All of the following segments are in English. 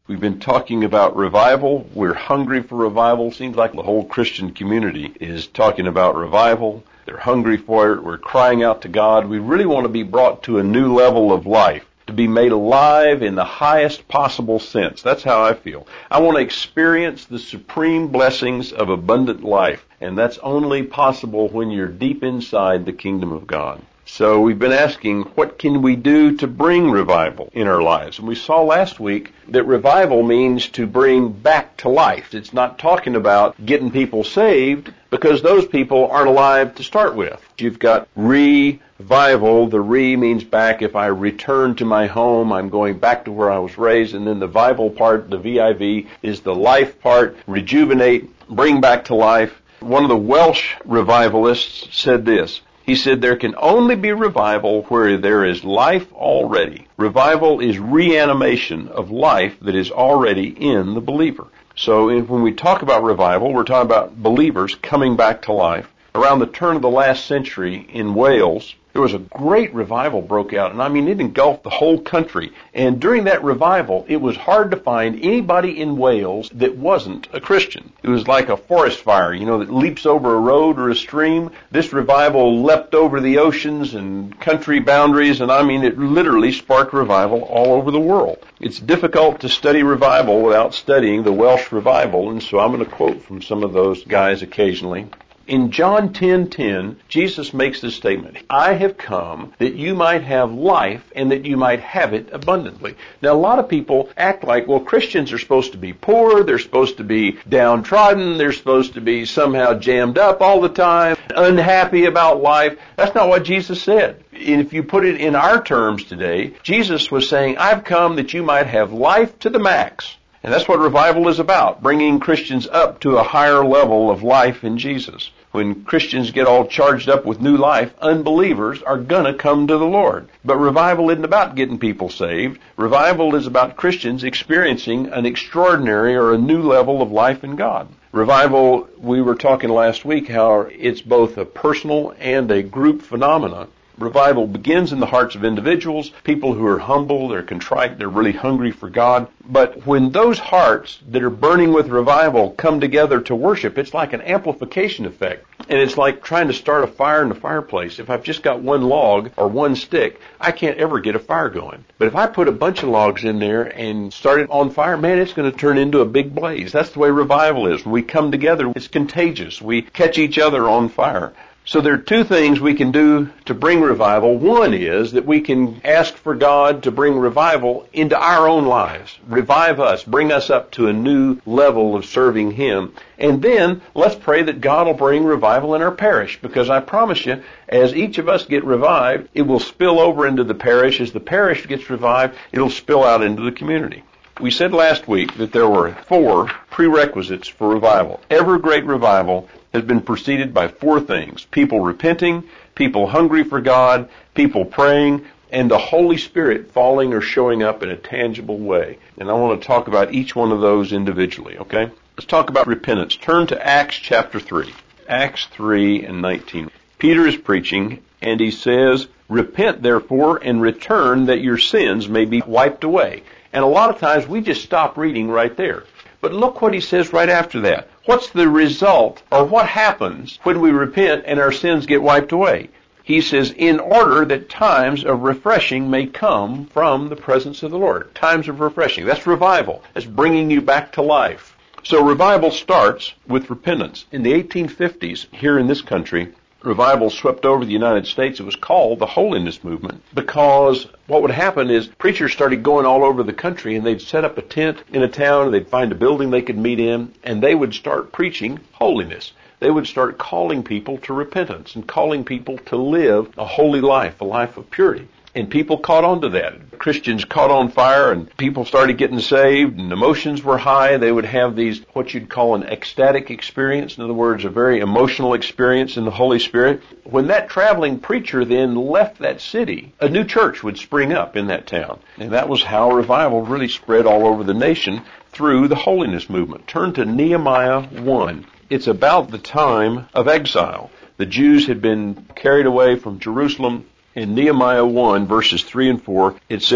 We've been talking about revival. We're hungry for revival. Seems like the whole Christian community is talking about revival. They're hungry for it. We're crying out to God. We really want to be brought to a new level of life, to be made alive in the highest possible sense. That's how I feel. I want to experience the supreme blessings of abundant life, and that's only possible when you're deep inside the kingdom of God. So we've been asking, what can we do to bring revival in our lives? And we saw last week that revival means to bring back to life. It's not talking about getting people saved, because those people aren't alive to start with. You've got revival. The re means back. If I return to my home, I'm going back to where I was raised. And then the vival part, the V-I-V, is the life part. Rejuvenate, bring back to life. One of the Welsh revivalists said this. He said, there can only be revival where there is life already. Revival is reanimation of life that is already in the believer. So when we talk about revival, we're talking about believers coming back to life. Around the turn of the last century in Wales, there was a great revival broke out, and I mean it engulfed the whole country. And during that revival, it was hard to find anybody in Wales that wasn't a Christian. It was like a forest fire, that leaps over a road or a stream. This revival leapt over the oceans and country boundaries, and I mean it literally sparked revival all over the world. It's difficult to study revival without studying the Welsh revival, and so I'm going to quote from some of those guys occasionally. In John 10:10, Jesus makes this statement, I have come that you might have life and that you might have it abundantly. Now, a lot of people act like, well, Christians are supposed to be poor, they're supposed to be downtrodden, they're supposed to be somehow jammed up all the time, unhappy about life. That's not what Jesus said. And if you put it in our terms today, Jesus was saying, I've come that you might have life to the max. And that's what revival is about, bringing Christians up to a higher level of life in Jesus. When Christians get all charged up with new life, unbelievers are going to come to the Lord. But revival isn't about getting people saved. Revival is about Christians experiencing an extraordinary or a new level of life in God. Revival, we were talking last week how it's both a personal and a group phenomenon. Revival begins in the hearts of individuals, people who are humble, they're contrite, they're really hungry for God. But when those hearts that are burning with revival come together to worship, it's like an amplification effect. And it's like trying to start a fire in the fireplace. If I've just got one log or one stick, I can't ever get a fire going. But if I put a bunch of logs in there and start it on fire, man, it's going to turn into a big blaze. That's the way revival is. When we come together, it's contagious. We catch each other on fire. So there are two things we can do to bring revival. One is that we can ask for God to bring revival into our own lives. Revive us. Bring us up to a new level of serving Him. And then let's pray that God will bring revival in our parish. Because I promise you, as each of us get revived, it will spill over into the parish. As the parish gets revived, it'll spill out into the community. We said last week that there were 4 prerequisites for revival. Every great revival has been preceded by 4 things. People repenting, people hungry for God, people praying, and the Holy Spirit falling or showing up in a tangible way. And I want to talk about each one of those individually, okay? Let's talk about repentance. Turn to Acts chapter 3. Acts 3:19. Peter is preaching, and he says, repent therefore and return that your sins may be wiped away. And a lot of times we just stop reading right there. But look what he says right after that. What's the result, or what happens when we repent and our sins get wiped away? He says, in order that times of refreshing may come from the presence of the Lord. Times of refreshing. That's revival. That's bringing you back to life. So revival starts with repentance. In the 1850s, here in this country, revival swept over the United States. It was called the Holiness Movement because what would happen is preachers started going all over the country, and they'd set up a tent in a town, and they'd find a building they could meet in, and they would start preaching holiness. They would start calling people to repentance and calling people to live a holy life, a life of purity. And people caught on to that. Christians caught on fire, and people started getting saved, and emotions were high. They would have these, what you'd call an ecstatic experience. In other words, a very emotional experience in the Holy Spirit. When that traveling preacher then left that city, a new church would spring up in that town. And that was how revival really spread all over the nation through the Holiness Movement. Turn to Nehemiah 1. It's about the time of exile. The Jews had been carried away from Jerusalem. In Nehemiah 1, verses 3 and 4, it says,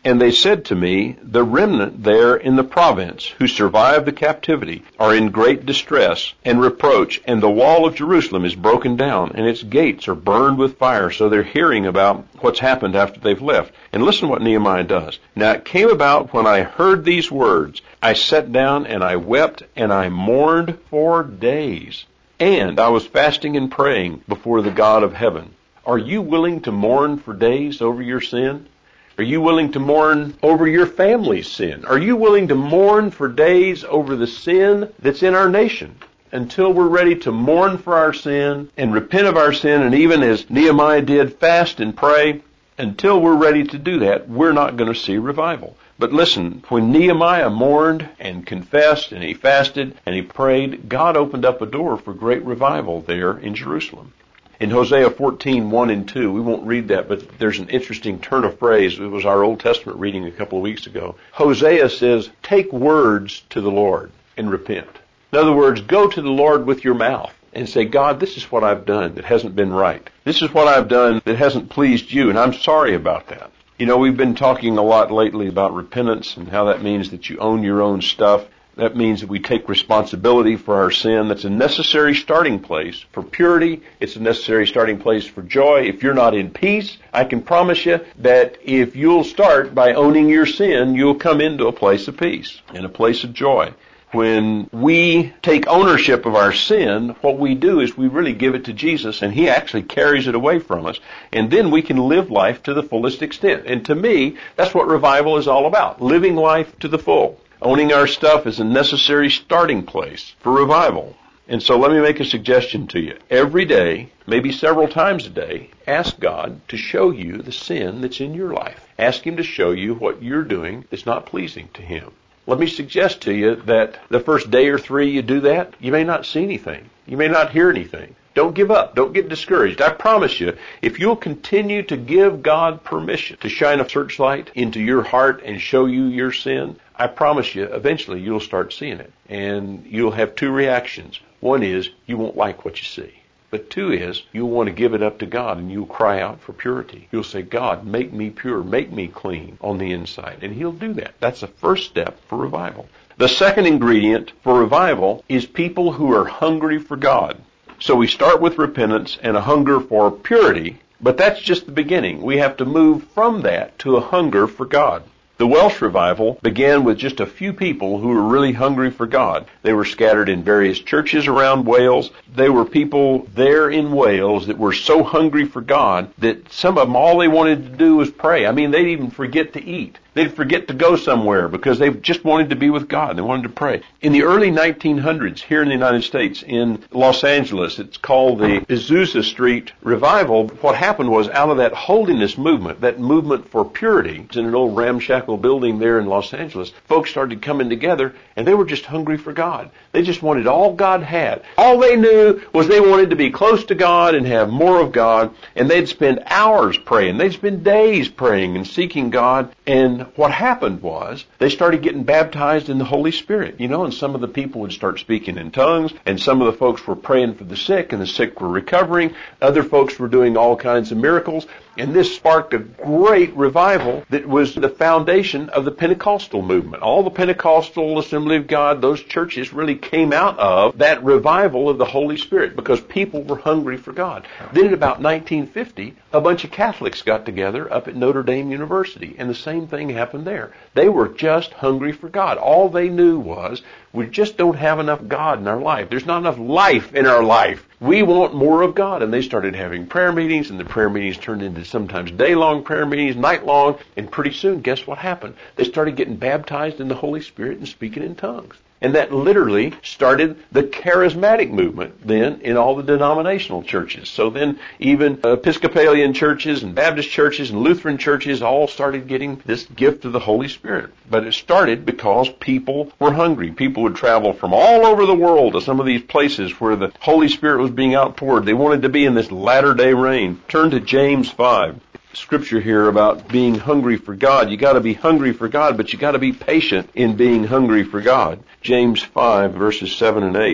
And they said to me, the remnant there in the province who survived the captivity are in great distress and reproach, and the wall of Jerusalem is broken down, and its gates are burned with fire. So they're hearing about what's happened after they've left. And listen what Nehemiah does. Now it came about when I heard these words, I sat down and I wept and I mourned for days. And I was fasting and praying before the God of heaven. Are you willing to mourn for days over your sin? Are you willing to mourn over your family's sin? Are you willing to mourn for days over the sin that's in our nation? Until we're ready to mourn for our sin and repent of our sin, and even as Nehemiah did, fast and pray, until we're ready to do that, we're not going to see revival. But listen, when Nehemiah mourned and confessed and he fasted and he prayed, God opened up a door for great revival there in Jerusalem. In Hosea 14:1 and 2, we won't read that, but there's an interesting turn of phrase. It was our Old Testament reading a couple of weeks ago. Hosea says, take words to the Lord and repent. In other words, go to the Lord with your mouth and say, God, this is what I've done that hasn't been right. This is what I've done that hasn't pleased you, and I'm sorry about that. You know, we've been talking a lot lately about repentance and how that means that you own your own stuff. That means that we take responsibility for our sin. That's a necessary starting place for purity. It's a necessary starting place for joy. If you're not in peace, I can promise you that if you'll start by owning your sin, you'll come into a place of peace and a place of joy. When we take ownership of our sin, what we do is we really give it to Jesus, and He actually carries it away from us. And then we can live life to the fullest extent. And to me, that's what revival is all about, living life to the full. Owning our stuff is a necessary starting place for revival. And so let me make a suggestion to you. Every day, maybe several times a day, ask God to show you the sin that's in your life. Ask Him to show you what you're doing that's not pleasing to Him. Let me suggest to you that the first day or three you do that, you may not see anything. You may not hear anything. Don't give up. Don't get discouraged. I promise you, if you'll continue to give God permission to shine a searchlight into your heart and show you your sin, I promise you, eventually you'll start seeing it. And you'll have two reactions. One is, you won't like what you see. But two is, you'll want to give it up to God and you'll cry out for purity. You'll say, God, make me pure, make me clean on the inside. And He'll do that. That's the first step for revival. The second ingredient for revival is people who are hungry for God. So we start with repentance and a hunger for purity, but that's just the beginning. We have to move from that to a hunger for God. The Welsh revival began with just a few people who were really hungry for God. They were scattered in various churches around Wales. They were people there in Wales that were so hungry for God that some of them, all they wanted to do was pray. I mean, they'd even forget to eat. They'd forget to go somewhere because they just wanted to be with God. They wanted to pray. In the early 1900s, here in the United States, in Los Angeles, it's called the Azusa Street Revival. What happened was, out of that holiness movement, that movement for purity, it's in an old ramshackle building there in Los Angeles, folks started coming together, and they were just hungry for God. They just wanted all God had. All they knew was they wanted to be close to God and have more of God, and they'd spend hours praying. They'd spend days praying and seeking God, and what happened was they started getting baptized in the Holy Spirit, and some of the people would start speaking in tongues, and some of the folks were praying for the sick, and the sick were recovering. Other folks were doing all kinds of miracles, and this sparked a great revival that was the foundation of the Pentecostal movement. All the Pentecostal Assembly of God, those churches really came out of that revival of the Holy Spirit because people were hungry for God. Then in about 1950, a bunch of Catholics got together up at Notre Dame University, and the same thing happened there. They were just hungry for God. All they knew was, we just don't have enough God in our life. There's not enough life in our life. We want more of God. And they started having prayer meetings, and the prayer meetings turned into sometimes day-long prayer meetings, night-long, and pretty soon, guess what happened? They started getting baptized in the Holy Spirit and speaking in tongues. And that literally started the charismatic movement then in all the denominational churches. So then even Episcopalian churches and Baptist churches and Lutheran churches all started getting this gift of the Holy Spirit. But it started because people were hungry. People would travel from all over the world to some of these places where the Holy Spirit was being outpoured. They wanted to be in this latter-day rain. Turn to James 5. Scripture here about being hungry for God. You got to be hungry for God, but you got to be patient in being hungry for God. James 5 verses 7 and 8.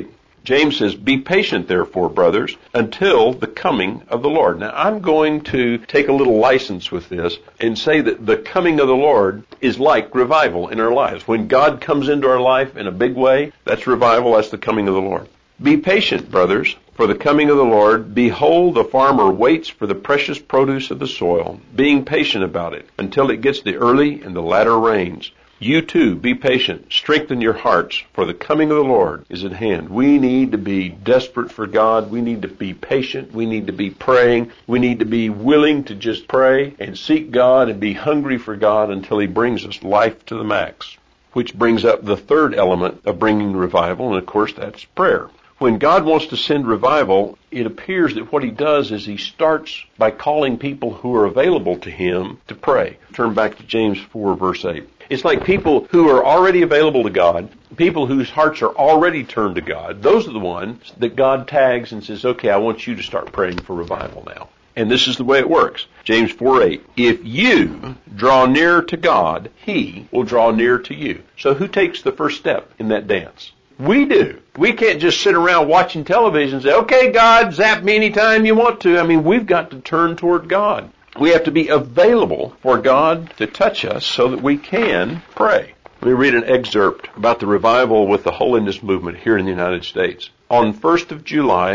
James says, be patient, therefore, brothers, until the coming of the Lord. Now, I'm going to take a little license with this and say that the coming of the Lord is like revival in our lives. When God comes into our life in a big way, that's revival, that's the coming of the Lord. Be patient, brothers, for the coming of the Lord. Behold, the farmer waits for the precious produce of the soil, being patient about it, until it gets the early and the latter rains. You too, be patient. Strengthen your hearts, for the coming of the Lord is at hand. We need to be desperate for God. We need to be patient. We need to be praying. We need to be willing to just pray and seek God and be hungry for God until He brings us life to the max. Which brings up the third element of bringing revival, and of course that's prayer. When God wants to send revival, it appears that what He does is He starts by calling people who are available to Him to pray. Turn back to James 4, verse 8. It's like people who are already available to God, people whose hearts are already turned to God. Those are the ones that God tags and says, okay, I want you to start praying for revival now. And this is the way it works. James 4:8. If you draw near to God, He will draw near to you. So who takes the first step in that dance? We do. We can't just sit around watching television and say, okay, God, zap me anytime you want to. I mean, we've got to turn toward God. We have to be available for God to touch us so that we can pray. Let me read an excerpt about the revival with the holiness movement here in the United States. On 1st of July,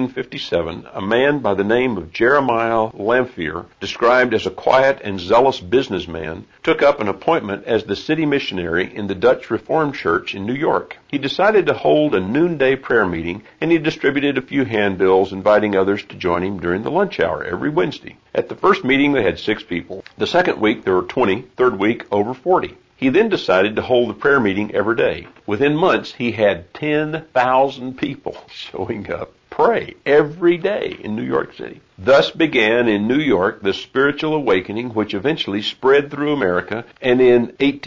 1857, a man by the name of Jeremiah Lanphier, described as a quiet and zealous businessman, took up an appointment as the city missionary in the Dutch Reformed Church in New York. He decided to hold a noonday prayer meeting, and he distributed a few handbills inviting others to join him during the lunch hour every Wednesday. At the first meeting, they had 6 people. The second week, there were 20. Third week, over 40. He then decided to hold the prayer meeting every day. Within months, he had 10,000 people showing up pray every day in New York City. Thus began in New York the spiritual awakening, which eventually spread through America and in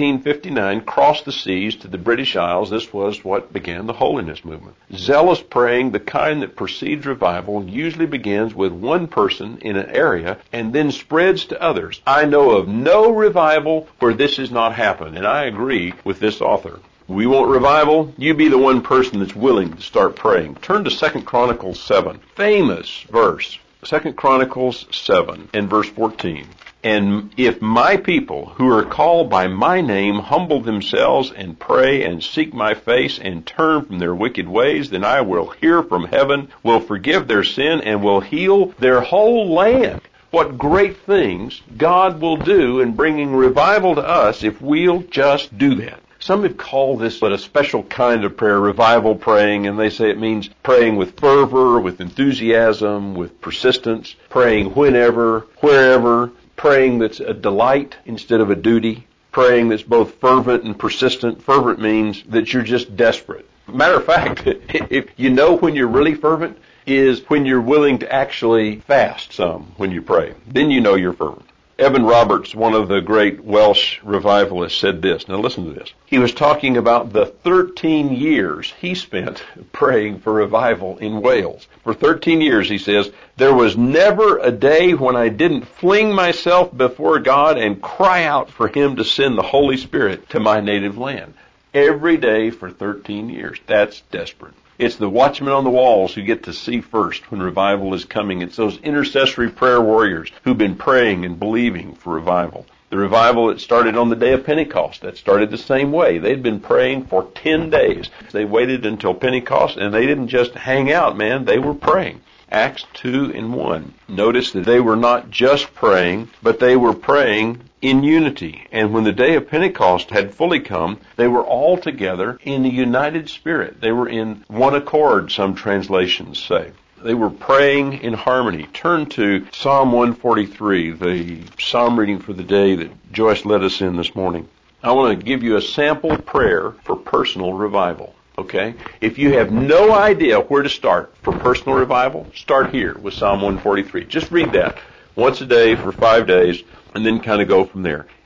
1859 crossed the seas to the British Isles. This was what began the holiness movement. Zealous praying, the kind that precedes revival, usually begins with one person in an area and then spreads to others. I know of no revival where this has not happened, and I agree with this author. We want revival. You be the one person that's willing to start praying. Turn to 2 Chronicles 7. Famous verse. 2 Chronicles 7 and verse 14. And if my people who are called by my name humble themselves and pray and seek my face and turn from their wicked ways, then I will hear from heaven, will forgive their sin, and will heal their whole land. What great things God will do in bringing revival to us if we'll just do that. Some have called this a special kind of prayer, revival praying, and they say it means praying with fervor, with enthusiasm, with persistence, praying whenever, wherever, praying that's a delight instead of a duty, praying that's both fervent and persistent. Fervent means that you're just desperate. Matter of fact, if you know when you're really fervent is when you're willing to actually fast some when you pray. Then you know you're fervent. Evan Roberts, one of the great Welsh revivalists, said this. Now listen to this. He was talking about the 13 years he spent praying for revival in Wales. For 13 years, he says, there was never a day when I didn't fling myself before God and cry out for Him to send the Holy Spirit to my native land. Every day for 13 years. That's desperate. It's the watchmen on the walls who get to see first when revival is coming. It's those intercessory prayer warriors who've been praying and believing for revival. The revival that started on the day of Pentecost, that started the same way. They'd been praying for 10 days. They waited until Pentecost, and they didn't just hang out, man. They were praying. Acts 2 and 1. Notice that they were not just praying, but they were praying in unity. And when the day of Pentecost had fully come, they were all together in a united spirit. They were in one accord, some translations say. They were praying in harmony. Turn to Psalm 143, the psalm reading for the day that Joyce led us in this morning. I want to give you a sample prayer for personal revival. Okay? If you have no idea where to start for personal revival, start here with Psalm 143. Just read that once a day for 5 days and then kind of go from there.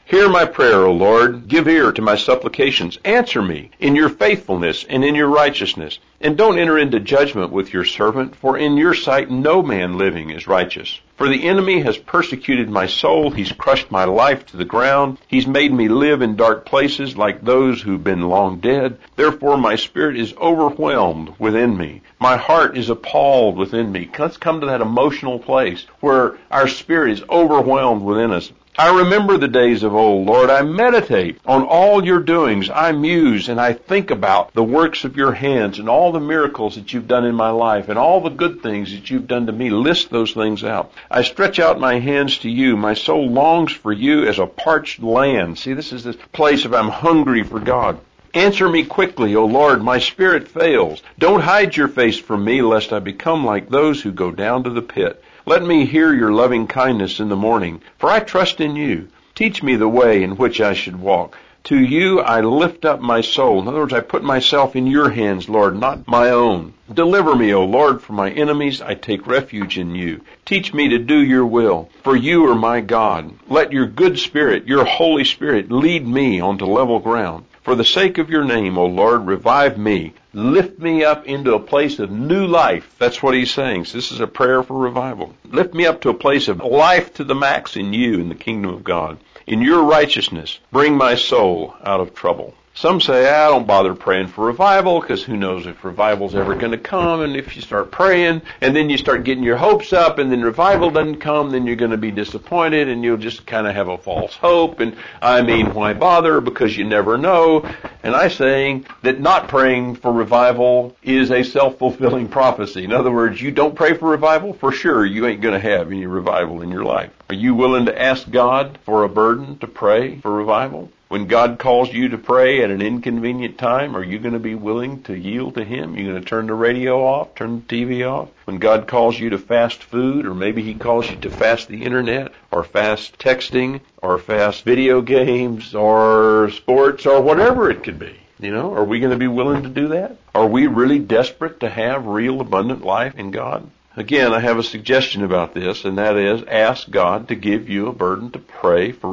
Hear my prayer, O Lord. Give ear to my supplications. Answer me in your faithfulness and in your righteousness. And don't enter into judgment with your servant, for in your sight no man living is righteous. For the enemy has persecuted my soul. He's crushed my life to the ground. He's made me live in dark places like those who've been long dead. Therefore my spirit is overwhelmed within me. My heart is appalled within me. Let's come to that emotional place where our spirit is overwhelmed within us. I remember the days of old, Lord. I meditate on all your doings. I muse and I think about the works of your hands and all the miracles that you've done in my life and all the good things that you've done to me. List those things out. I stretch out my hands to you. My soul longs for you as a parched land. See, this is this place of I'm hungry for God. Answer me quickly, O Lord. My spirit fails. Don't hide your face from me, lest I become like those who go down to the pit. Let me hear your loving kindness in the morning, for I trust in you. Teach me the way in which I should walk. To you I lift up my soul. In other words, I put myself in your hands, Lord, not my own. Deliver me, O Lord, from my enemies. I take refuge in you. Teach me to do your will, for you are my God. Let your good spirit, your Holy Spirit, lead me onto level ground. For the sake of your name, O Lord, revive me. Lift me up into a place of new life. That's what he's saying. So this is a prayer for revival. Lift me up to a place of life to the max in you, in the kingdom of God. In your righteousness, bring my soul out of trouble. Some say, I don't bother praying for revival because who knows if revival's ever going to come. And if you start praying and then you start getting your hopes up and then revival doesn't come, then you're going to be disappointed and you'll just kind of have a false hope. And I mean, why bother? Because you never know. And I'm saying that not praying for revival is a self-fulfilling prophecy. In other words, you don't pray for revival, for sure you ain't going to have any revival in your life. Are you willing to ask God for a burden to pray for revival? When God calls you to pray at an inconvenient time, are you going to be willing to yield to Him? You're going to turn the radio off, turn the TV off? When God calls you to fast food, or maybe He calls you to fast the internet, or fast texting, or fast video games, or sports, or whatever it could be. Are we going to be willing to do that? Are we really desperate to have real abundant life in God? Again, I have a suggestion about this, and that is ask God to give you a burden to pray for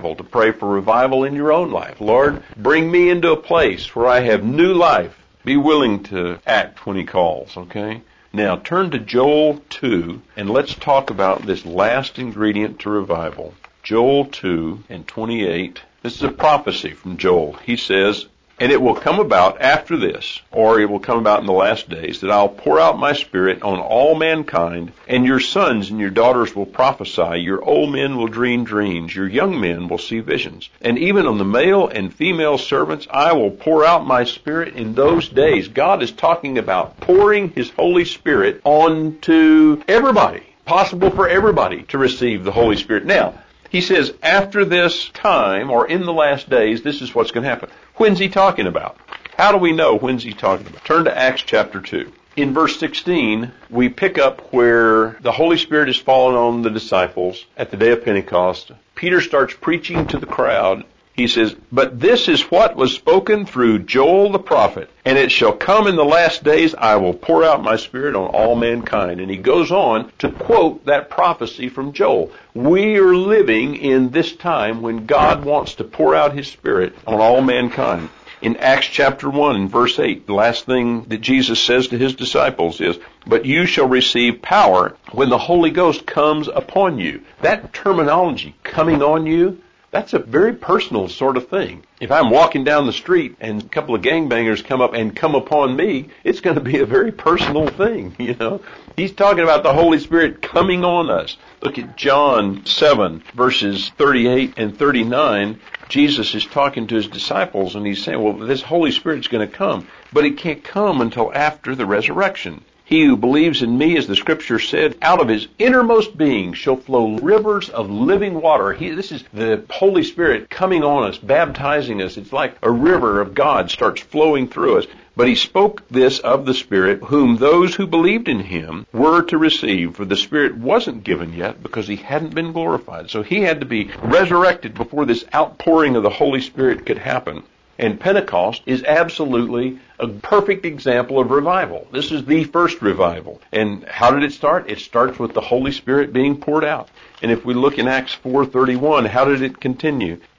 revival in your own life. Lord, bring me into a place where I have new life. Be willing to act when He calls, okay? Now, turn to Joel 2, and let's talk about this last ingredient to revival. Joel 2 and 28. This is a prophecy from Joel. He says, and it will come about after this, or it will come about in the last days, that I'll pour out my Spirit on all mankind, and your sons and your daughters will prophesy, your old men will dream dreams, your young men will see visions. And even on the male and female servants, I will pour out my Spirit in those days. God is talking about pouring His Holy Spirit onto everybody. Possible for everybody to receive the Holy Spirit. Now, He says, after this time, or in the last days, this is what's going to happen. When's He talking about? How do we know when's He talking about? Turn to Acts chapter 2. In verse 16, we pick up where the Holy Spirit is fallen on the disciples at the day of Pentecost. Peter starts preaching to the crowd. He says, but this is what was spoken through Joel the prophet. And it shall come in the last days, I will pour out my Spirit on all mankind. And he goes on to quote that prophecy from Joel. We are living in this time when God wants to pour out His Spirit on all mankind. In Acts chapter 1 and verse 8, the last thing that Jesus says to His disciples is, but you shall receive power when the Holy Ghost comes upon you. That terminology, coming on you, that's a very personal sort of thing. If I'm walking down the street and a couple of gangbangers come up and come upon me, it's going to be a very personal thing, He's talking about the Holy Spirit coming on us. Look at John 7, verses 38 and 39. Jesus is talking to His disciples, and He's saying, well, this Holy Spirit's going to come, but it can't come until after the resurrection. He who believes in me, as the Scripture said, out of his innermost being shall flow rivers of living water. This is the Holy Spirit coming on us, baptizing us. It's like a river of God starts flowing through us. But He spoke this of the Spirit, whom those who believed in Him were to receive, for the Spirit wasn't given yet because He hadn't been glorified. So He had to be resurrected before this outpouring of the Holy Spirit could happen. And Pentecost is absolutely a perfect example of revival. This is the first revival. And how did it start? It starts with the Holy Spirit being poured out. And if we look in Acts 4:31, how did it continue?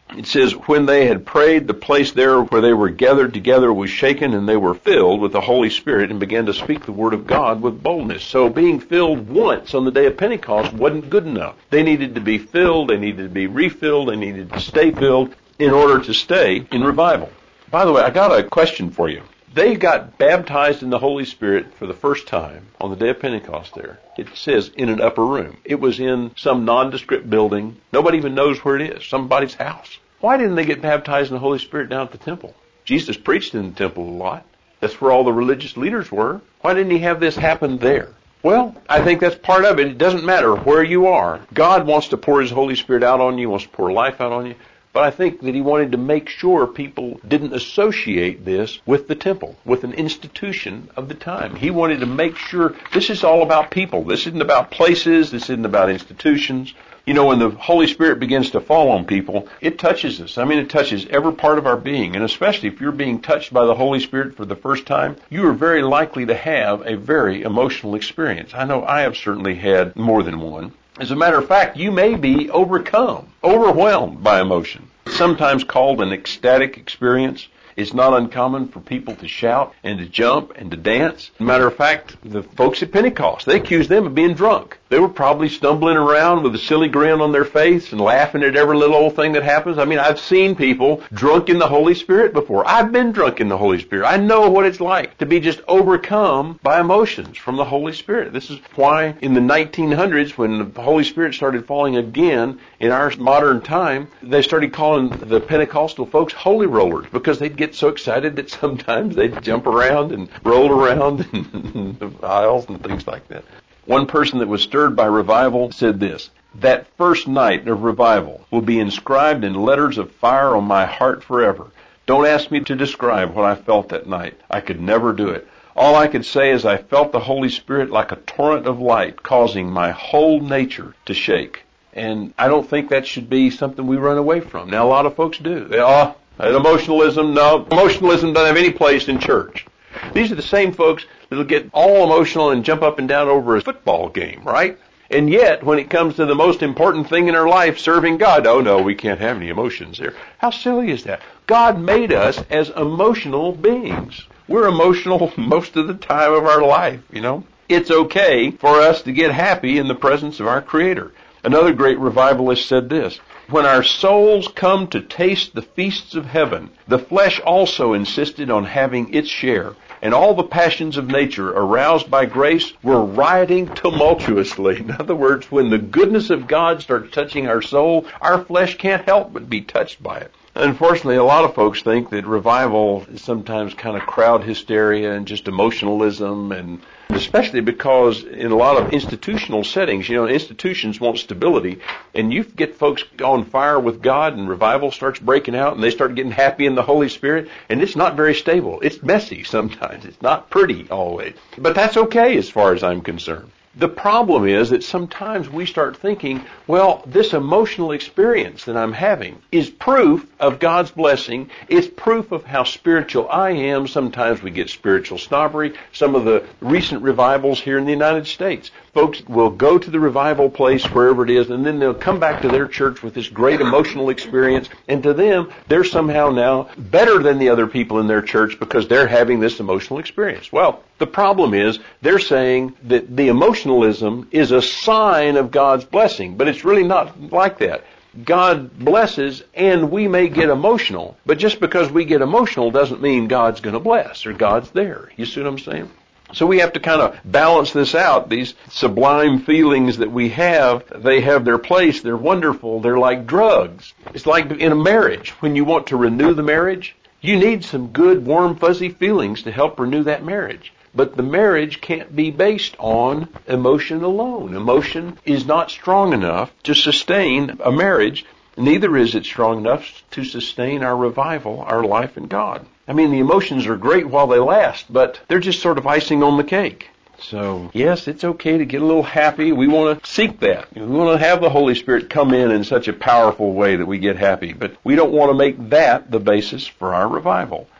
It says, when they had prayed, the place there where they were gathered together was shaken, and they were filled with the Holy Spirit and began to speak the word of God with boldness. So being filled once on the day of Pentecost wasn't good enough. They needed to be filled, they needed to be refilled, they needed to stay filled in order to stay in revival. By the way, I got a question for you. They got baptized in the Holy Spirit for the first time on the day of Pentecost there. It says in an upper room. It was in some nondescript building. Nobody even knows where it is. Somebody's house. Why didn't they get baptized in the Holy Spirit down at the temple? Jesus preached in the temple a lot. That's where all the religious leaders were. Why didn't he have this happen there? Well, I think that's part of it. It doesn't matter where you are. God wants to pour his Holy Spirit out on you, wants to pour life out on you. But I think that he wanted to make sure people didn't associate this with the temple, with an institution of the time. He wanted to make sure this is all about people. This isn't about places. This isn't about institutions. You know, when the Holy Spirit begins to fall on people, it touches us. I mean, it touches every part of our being. And especially if you're being touched by the Holy Spirit for the first time, you are very likely to have a very emotional experience. I know I have certainly had more than one. As a matter of fact, you may be overwhelmed by emotion. It's sometimes called an ecstatic experience. It's not uncommon for people to shout and to jump and to dance. As a matter of fact, the folks at Pentecost, they accused them of being drunk. They were probably stumbling around with a silly grin on their face and laughing at every little old thing that happens. I mean, I've seen people drunk in the Holy Spirit before. I've been drunk in the Holy Spirit. I know what it's like to be just overcome by emotions from the Holy Spirit. This is why in the 1900s, when the Holy Spirit started falling again in our modern time, they started calling the Pentecostal folks holy rollers, because they'd get so excited that sometimes they'd jump around and roll around in the aisles and things like that. One person that was stirred by revival said this: that first night of revival will be inscribed in letters of fire on my heart forever. Don't ask me to describe what I felt that night. I could never do it. All I could say is I felt the Holy Spirit like a torrent of light, causing my whole nature to shake. And I don't think that should be something we run away from. Now, a lot of folks do. Emotionalism, no. Emotionalism doesn't have any place in church. These are the same folks that'll get all emotional and jump up and down over a football game, right? And yet, when it comes to the most important thing in our life, serving God, oh no, we can't have any emotions there. How silly is that? God made us as emotional beings. We're emotional most of the time of our life, you know. It's okay for us to get happy in the presence of our Creator. Another great revivalist said this: when our souls come to taste the feasts of heaven, the flesh also insisted on having its share, and all the passions of nature, aroused by grace, were rioting tumultuously. In other words, when the goodness of God starts touching our soul, our flesh can't help but be touched by it. Unfortunately, a lot of folks think that revival is sometimes kind of crowd hysteria and just emotionalism, and especially because in a lot of institutional settings, you know, institutions want stability, and you get folks on fire with God and revival starts breaking out and they start getting happy in the Holy Spirit, and it's not very stable. It's messy sometimes. It's not pretty always. But that's okay as far as I'm concerned. The problem is that sometimes we start thinking, well, this emotional experience that I'm having is proof of God's blessing. It's proof of how spiritual I am. Sometimes we get spiritual snobbery. Some of the recent revivals here in the United States, folks will go to the revival place wherever it is, and then they'll come back to their church with this great emotional experience, and to them, they're somehow now better than the other people in their church because they're having this emotional experience. Well, the problem is they're saying that the emotionalism is a sign of God's blessing, but it's really not like that. God blesses and we may get emotional, but just because we get emotional doesn't mean God's going to bless or God's there. You see what I'm saying? So we have to kind of balance this out. These sublime feelings that we have, they have their place. They're wonderful. They're like drugs. It's like in a marriage. When you want to renew the marriage, you need some good, warm, fuzzy feelings to help renew that marriage. But the marriage can't be based on emotion alone. Emotion is not strong enough to sustain a marriage. Neither is it strong enough to sustain our revival, our life in God. I mean, the emotions are great while they last, but they're just sort of icing on the cake. So, yes, it's okay to get a little happy. We want to seek that. We want to have the Holy Spirit come in such a powerful way that we get happy. But we don't want to make that the basis for our revival.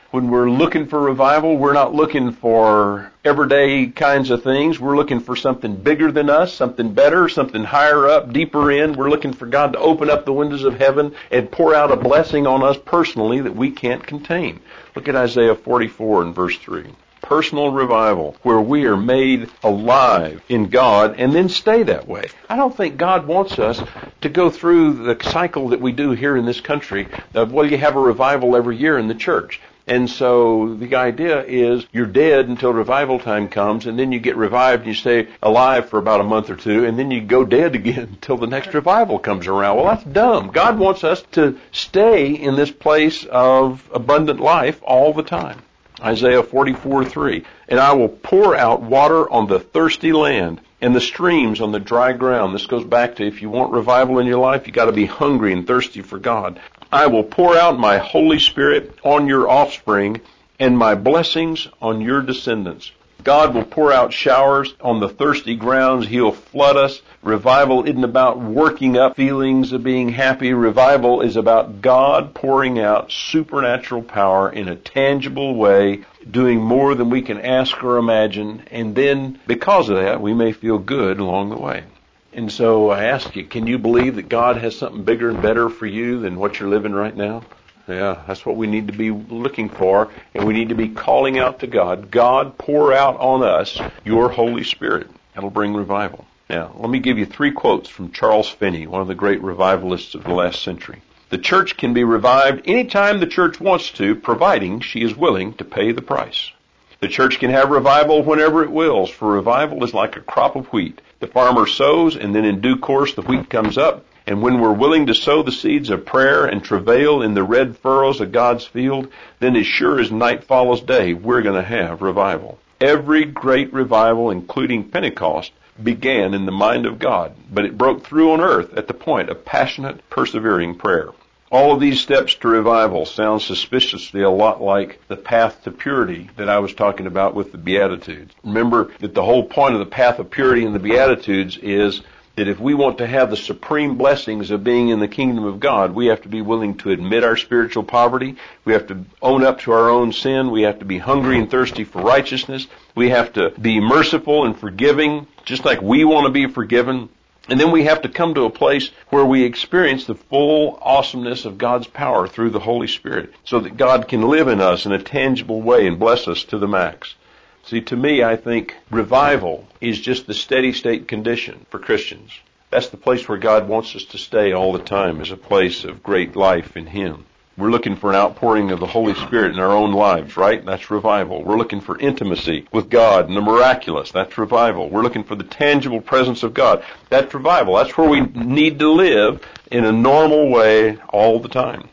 When we're looking for revival, we're not looking for everyday kinds of things. We're looking for something bigger than us, something better, something higher up, deeper in. We're looking for God to open up the windows of heaven and pour out a blessing on us personally that we can't contain. Look at Isaiah 44 and verse 3. Personal revival, where we are made alive in God and then stay that way. I don't think God wants us to go through the cycle that we do here in this country of, well, you have a revival every year in the church. And so the idea is you're dead until revival time comes, and then you get revived and you stay alive for about a month or two, and then you go dead again until the next revival comes around. Well, that's dumb. God wants us to stay in this place of abundant life all the time. Isaiah 44:3. And I will pour out water on the thirsty land and the streams on the dry ground. This goes back to if you want revival in your life, you got to be hungry and thirsty for God. I will pour out my Holy Spirit on your offspring and my blessings on your descendants. God will pour out showers on the thirsty grounds. He'll flood us. Revival isn't about working up feelings of being happy. Revival is about God pouring out supernatural power in a tangible way, doing more than we can ask or imagine. And then, because of that, we may feel good along the way. And so I ask you, can you believe that God has something bigger and better for you than what you're living right now? Yeah, that's what we need to be looking for, and we need to be calling out to God. God, pour out on us your Holy Spirit. That'll bring revival. Now, let me give you 3 quotes from Charles Finney, one of the great revivalists of the last century. The church can be revived anytime the church wants to, providing she is willing to pay the price. The church can have revival whenever it wills, for revival is like a crop of wheat. The farmer sows, and then in due course the wheat comes up. And when we're willing to sow the seeds of prayer and travail in the red furrows of God's field, then as sure as night follows day, we're going to have revival. Every great revival, including Pentecost, began in the mind of God, but it broke through on earth at the point of passionate, persevering prayer. All of these steps to revival sound suspiciously a lot like the path to purity that I was talking about with the Beatitudes. Remember that the whole point of the path of purity in the Beatitudes is that if we want to have the supreme blessings of being in the kingdom of God, we have to be willing to admit our spiritual poverty. We have to own up to our own sin. We have to be hungry and thirsty for righteousness. We have to be merciful and forgiving, just like we want to be forgiven. And then we have to come to a place where we experience the full awesomeness of God's power through the Holy Spirit, so that God can live in us in a tangible way and bless us to the max. See, to me, I think revival is just the steady state condition for Christians. That's the place where God wants us to stay all the time, is a place of great life in Him. We're looking for an outpouring of the Holy Spirit in our own lives, right? That's revival. We're looking for intimacy with God and the miraculous. That's revival. We're looking for the tangible presence of God. That's revival. That's where we need to live in a normal way all the time.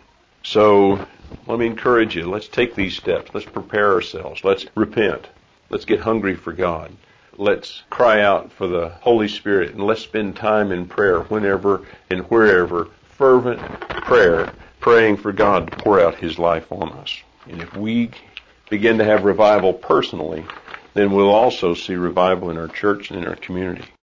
So let me encourage you. Let's take these steps. Let's prepare ourselves. Let's repent. Let's get hungry for God. Let's cry out for the Holy Spirit, and let's spend time in prayer whenever and wherever. Fervent prayer, praying for God to pour out His life on us. And if we begin to have revival personally, then we'll also see revival in our church and in our community.